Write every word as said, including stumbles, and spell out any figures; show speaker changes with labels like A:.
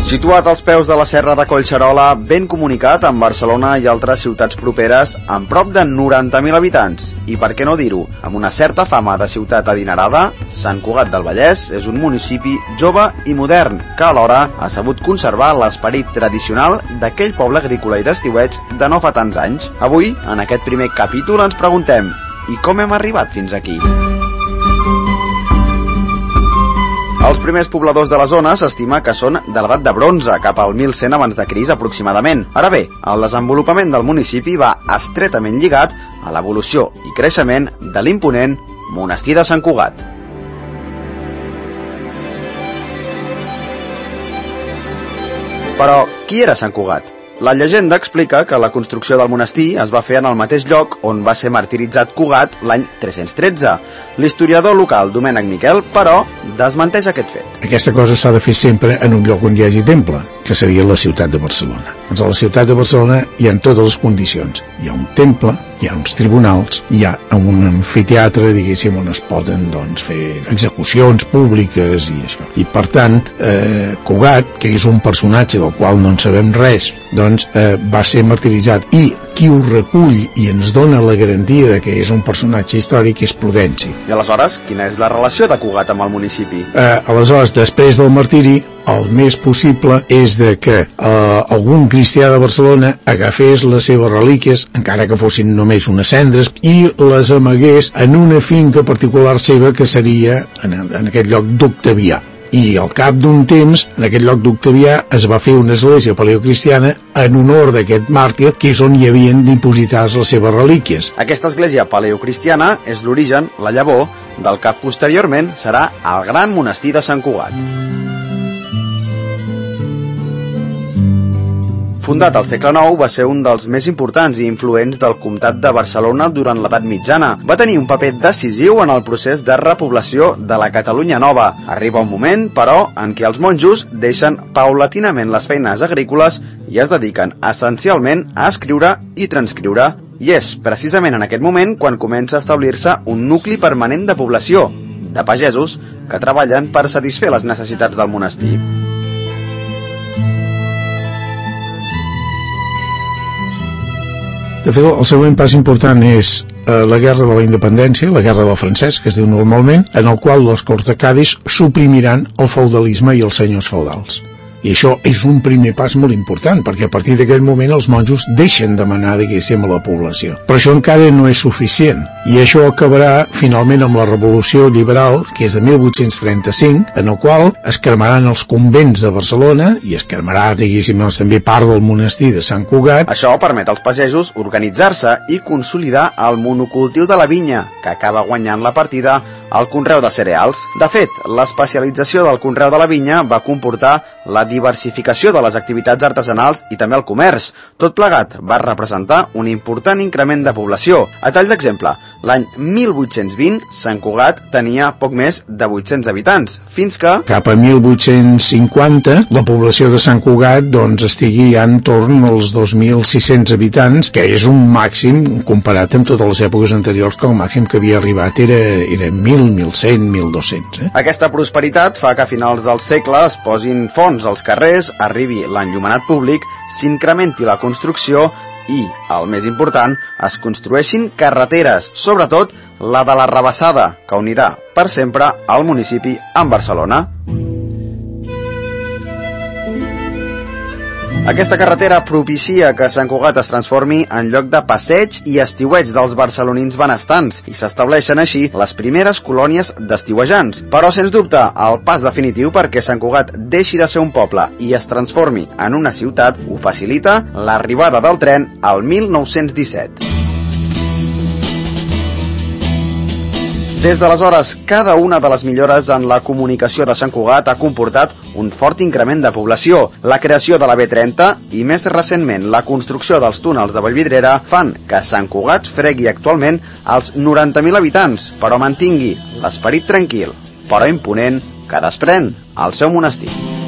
A: Situat als peus de la serra de Collserola, ben comunicat amb Barcelona i altres ciutats properes, amb prop de noranta mil habitants, i per què no dir-ho, amb una certa fama de ciutat adinerada, Sant Cugat del Vallès és un municipi jove i modern, que alhora ha sabut conservar l'esperit tradicional d'aquell poble agrícola i d'estiueig de no fa tants anys. Avui, en aquest primer capítol, ens preguntem: i com hem arribat fins aquí? Els primers pobladors de la zona s'estima que són de l'edat de bronze, cap al mil cent abans de Crist aproximadament. Ara bé, el desenvolupament del municipi va estretament lligat a l'evolució i creixement de l'imponent monestir de Sant Cugat. Però qui era Sant Cugat? La llegenda explica que la construcció del monestir es va fer en el mateix lloc on va ser martiritzat Cugat l'any tres-cents tretze. L'historiador local Domènec Miquel, però, desmenteix aquest fet.
B: Aquesta cosa s'ha de fer sempre en un lloc on hi hagi temple, que seria la ciutat de Barcelona. Doncs a la ciutat de Barcelona hi ha totes les condicions. Hi ha un temple, hi ha uns tribunals, hi ha un amfiteatre, diguéssim, on es poden doncs, fer execucions públiques i això. I per tant, eh, Cugat, que és un personatge del qual no en sabem res, doncs eh, va ser martiritzat, i qui ho recull i ens dona la garantia de que és un personatge històric és Prudenci.
A: I aleshores, quina és la relació de Cugat amb el municipi?
B: Eh, aleshores, després del martiri, el més possible és de que eh, algun cristià de Barcelona agafés les seves relíquies, encara que fossin només unes cendres, i les amagués en una finca particular seva que seria en, en aquest lloc d'Octavià. I al cap d'un temps, en aquest lloc d'Octavià, es va fer una església paleocristiana en honor d'aquest màrtir, que és on hi havien dipositar les seves relíquies.
A: Aquesta església paleocristiana és l'origen, la llavor, del que posteriorment serà el gran monestir de Sant Cugat. Fundat al segle nou, va ser un dels més importants i influents del comtat de Barcelona durant l'edat mitjana. Va tenir un paper decisiu en el procés de repoblació de la Catalunya Nova. Arriba un moment, però, en què els monjos deixen paulatinament les feines agrícoles i es dediquen essencialment a escriure i transcriure. I és precisament en aquest moment quan comença a establir-se un nucli permanent de població, de pagesos, que treballen per satisfer les necessitats del monestir.
B: De fet, el següent pas important és eh, la Guerra de la Independència, la Guerra del Francès, que es diu normalment, en el qual les Corts de Cadis suprimiran el feudalisme i els senyors feudals. I això és un primer pas molt important, perquè a partir d'aquell moment els monjos deixen de manar, diguéssim, a la població. Però això encara no és suficient, i això acabarà finalment amb la Revolució Liberal, que és de mil vuit-cents trenta-cinc, en el qual es cremaran els convents de Barcelona, i es cremarà, diguéssim, doncs, també part del monestir de Sant Cugat.
A: Això permet als pagesos organitzar-se i consolidar el monocultiu de la vinya, que acaba guanyant la partida al conreu de cereals. De fet, l'especialització del conreu de la vinya va comportar la diversificació de les activitats artesanals i també el comerç. Tot plegat va representar un important increment de població. A tall d'exemple, l'any mil vuit-cents vint, Sant Cugat tenia poc més de vuit-cents habitants, fins que...
B: Cap a mil vuit-cents cinquanta, la població de Sant Cugat doncs, estigui ja en torn als dos mil sis-cents habitants, que és un màxim comparat amb totes les èpoques anteriors, que el màxim que havia arribat era, era mil, mil cent, mil dos-cents. Eh?
A: Aquesta prosperitat fa que a finals del segle es posin fonts als carrers, arribi l'enllumenat públic, s'incrementi la construcció i, el més important, es construeixin carreteres, sobretot la de la Rabassada, que unirà per sempre el municipi amb Barcelona. Aquesta carretera propicia que Sant Cugat es transformi en lloc de passeig i estiueig dels barcelonins benestants i s'estableixen així les primeres colònies d'estiuejants. Però, sens dubte, el pas definitiu perquè Sant Cugat deixi de ser un poble i es transformi en una ciutat ho facilita l'arribada del tren al mil nou-cents disset. Des d'aleshores, cada una de les millores en la comunicació de Sant Cugat ha comportat un fort increment de població. La creació de la B trenta i, més recentment, la construcció dels túnels de Vallvidrera fan que Sant Cugat fregui actualment als noranta mil habitants, però mantingui l'esperit tranquil, però imponent, que desprèn el seu monestir.